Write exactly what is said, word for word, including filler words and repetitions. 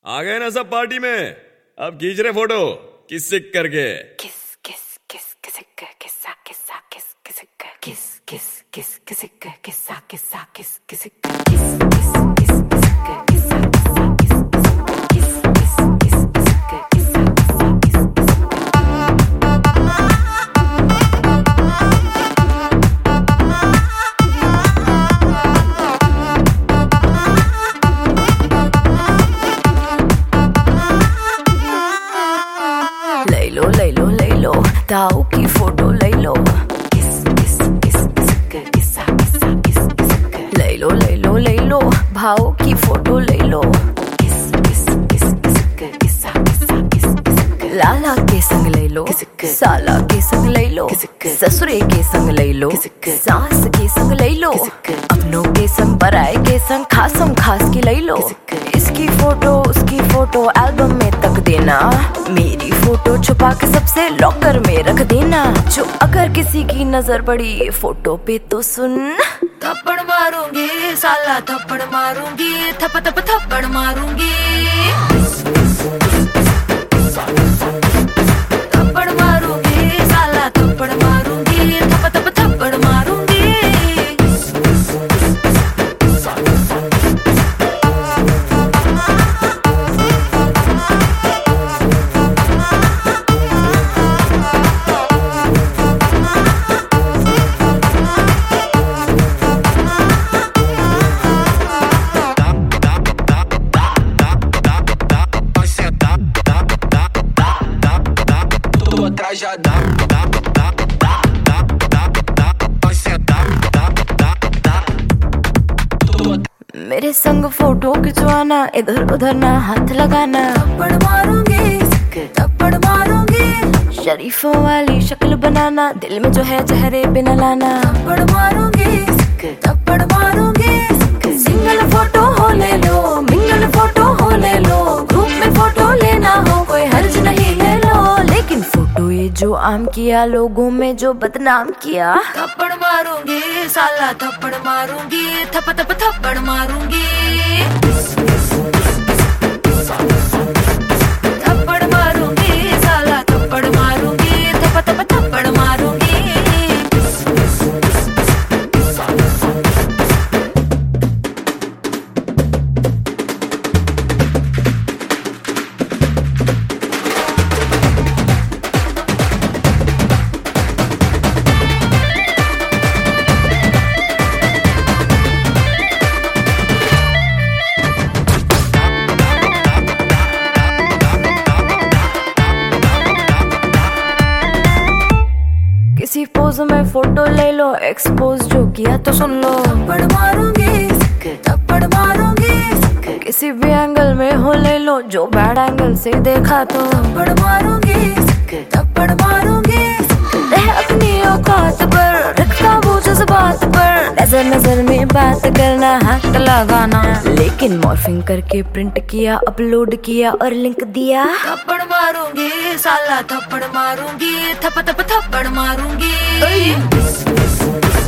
आ गए ना सब पार्टी में। अब खींच रहे फोटो किस सिक करके। किस किस किस किस किस्सा किस्सा किस किस किस किस किस किस किस्सा किस्सा किस किस किस किस किस किस किस्सा ताऊ की फोटो ले लो, किस किस किस किस किस्सा किस्सा किस किस ले लो ले लो ले लो भाऊ की फोटो ले लो, किस किस किस किस किस्सा किस्सा किस किस लाला के संग ले लो, साला के संग ले लो, ससुरे के संग ले लो, सास के संग ले लो, अपनों के संग पराए के संग खासम खास की ले लो। इसकी फोटो उसकी फोटो एल्बम में तक देना, मेरी फोटो छुपा के सबसे लॉकर में रख देना। जो अगर किसी की नजर पड़ी फोटो पे तो सुन, थप्पड़ मारूंगी साला थप्पड़ मारूंगी, थप थप थप्पड़ मारूंगी, थप्पड़ मारूंगी साला थप्पड़ मारूंगी, थप थप थप्पड़ मारूंगी। Já dá, dá, dá, dá, dá, dá, dá, vai sentar, dá, dá, dá। मेरे संग फोटो खिंचवाना, इधर उधर ना हाथ लगाना, थप्पड़ मारूंगी थप्पड़ मारूंगी, शरीफों वाली शक्ल बनाना, दिल में जो है चेहरे पे न लाना। थप्पड़ मारूंगी थप्पड़ मारूंगी, सिंगल फोटो हो ले लो, मिंगल फोटो हो ले लो, ग्रुप में फोटो लेना हो कोई हर्ज नहीं ले लो, लेकिन फोटो ये जो आम किया, लोगों में जो बदनाम किया। थप्पड़ मारूंगी साला थप्पड़ मारूंगी, थप थप थप्पड़ मारूंगी, थप्पड़ मारूंगी साला थप्पड़ मारूंगी, थप थप थप्पड़ मारूंगी। किसी पोज में फोटो ले लो, एक्सपोज जो किया तो सुन लो, थप्पड़ मारूंगी थप्पड़ मारूंगी, किसी भी एंगल में हो ले लो, जो बैड एंगल से देखा तो थप्पड़ मारूंगी थप्पड़ मारूंगी, रह अपनी औकात पर, रखता वो जज्बात पर, नजर नजर में बात करना, हाथ लगाना, लेकिन मॉर्फिंग करके प्रिंट किया, अपलोड किया और लिंक दिया। थप्पड़ मारूंगी साला थप्पड़ मारूंगी, थप थप थप्पड़ मारूंगी।